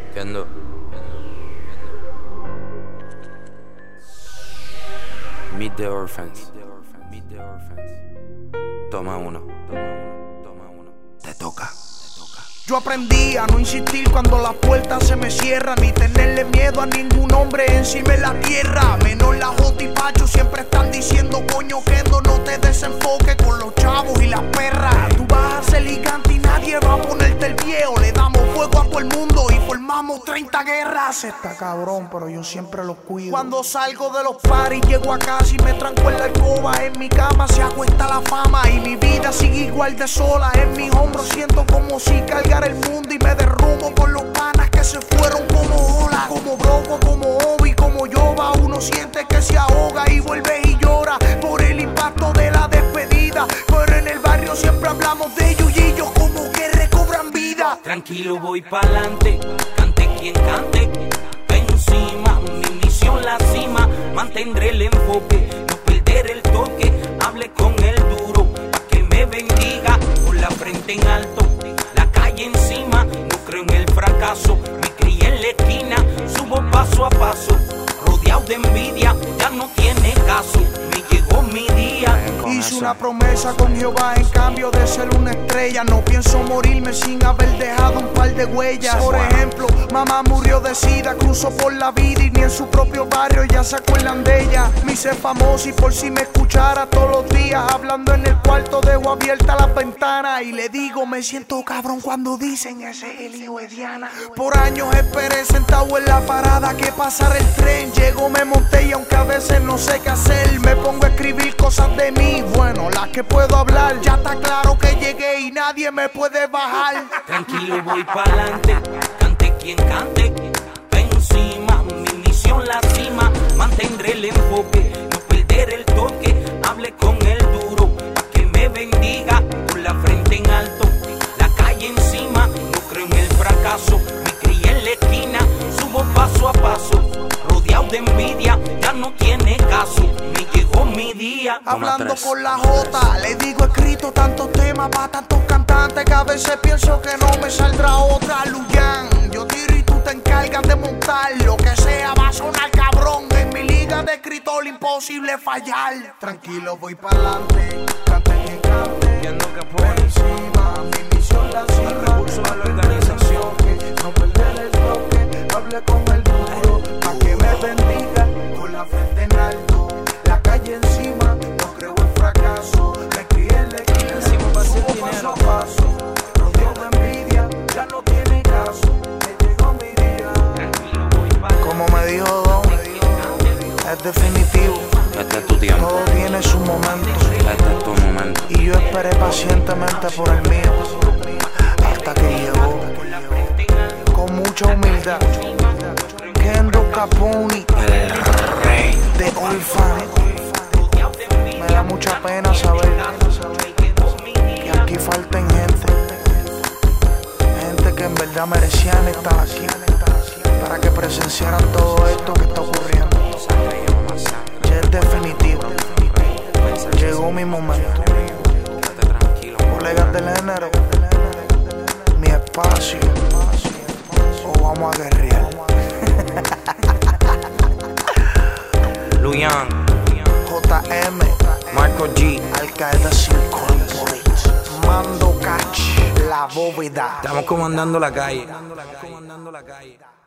Kendo. Meet the orphans. Toma uno. Te toca. Yo aprendí a no insistir cuando las puertas se me cierran, ni tenerle miedo a ningún hombre encima de la tierra. Menos la Jota y Pacho siempre están diciendo coño Kendo, no te desenfoques con los chavos y las perras. Tú vas a ser gigante y nadie va a ponerte el viejo. Le damos fuego a todo el mundo y formamos 30 guerras. Está cabrón, pero yo siempre los cuido. Cuando salgo de los paris llego a casa y me tranco en la alcoba. En mi cama se acuesta la fama y mi vida sigue igual de sola. En mis hombros siento como si cargara el mundo y me derrumbo con los panas que se fueron como olas. Como Broco, como Obi, como Yoba. Uno siente que se ahoga y vuelve y llora por el impacto de la despedida. Pero en el barrio siempre hablamos de ellos y ellos como que recobran vida. Tranquilo voy pa'lante, cante quien cante. Encima, mi misión la cima. Mantendré el enfoque, no perder el toque. Hable con el duro, pa' que me bendiga. Con la frente en alto, encima, no creo en el fracaso, me crié en la esquina, subo paso a paso, rodeado de envidia, ya no tiene caso, me llegó mi día. Hice una promesa con Jehová en cambio de ser una estrella. No pienso morirme sin haber dejado un par de huellas. Por ejemplo, mamá murió de sida, cruzó por la vida y ni en su propio barrio ya se acuerdan de ella. Me hice famoso y por si me escuchara todos los días hablando en el cuarto, dejo abierta la ventana y le digo me siento cabrón cuando dicen ese es el hijo de Diana. Por años esperé sentado en la parada que pasara el tren. Llego, me monté y aunque a veces no sé qué hacer, me pongo a escribir cosas de mí. Bueno, las que puedo hablar, ya está claro que llegué y nadie me puede bajar. Tranquilo voy pa'lante, cante quien cante. Encima, mi misión la cima. Mantendré el enfoque, no perder el toque. Hable con el duro, pa' que me bendiga. Con la frente en alto, la calle encima. No creo en el fracaso, me crié en la esquina. Subo paso a paso, rodeado de envidia, ya no tiene caso, me llegó mi día. Hablando con la Jota, le digo escrito tantos temas para tantos cantantes que a veces pienso que no me saldrá otra. Luyan, yo tiro y tú te encargas de montar. Lo que sea va a sonar cabrón. En mi liga de escritor imposible fallar. Tranquilo voy pa'lante, cante quien cante. Kendo Capone. Encima, mi misión la cima. El recurso de la organización. No perder el toque, hable con el duro, pa' que me bendiga, con la frente en alto, la calle encima, no creo en fracaso, me crié en la esquina, subo paso a paso, rodeado de envidia, ya no tiene caso, me llegó mi día. Como me dijo Don, es definitivo, Este es tu tiempo. todo tiene su momento, Este es tu momento. y yo esperé pacientemente por el mío, hasta que llegó, con mucha humildad. Kendo Capone, El rey. de Orphan. Me da mucha pena saber que aquí falten gente que en verdad merecían estar aquí para que presenciaran todo esto que está ocurriendo. Ya es definitivo, llegó mi momento. Colegas del género, mi espacio, o vamos a guerrear. Luyan, JM, Marco G. Al Qaeda sin corporate, Mando Catch, la bóveda. Estamos comandando la calle.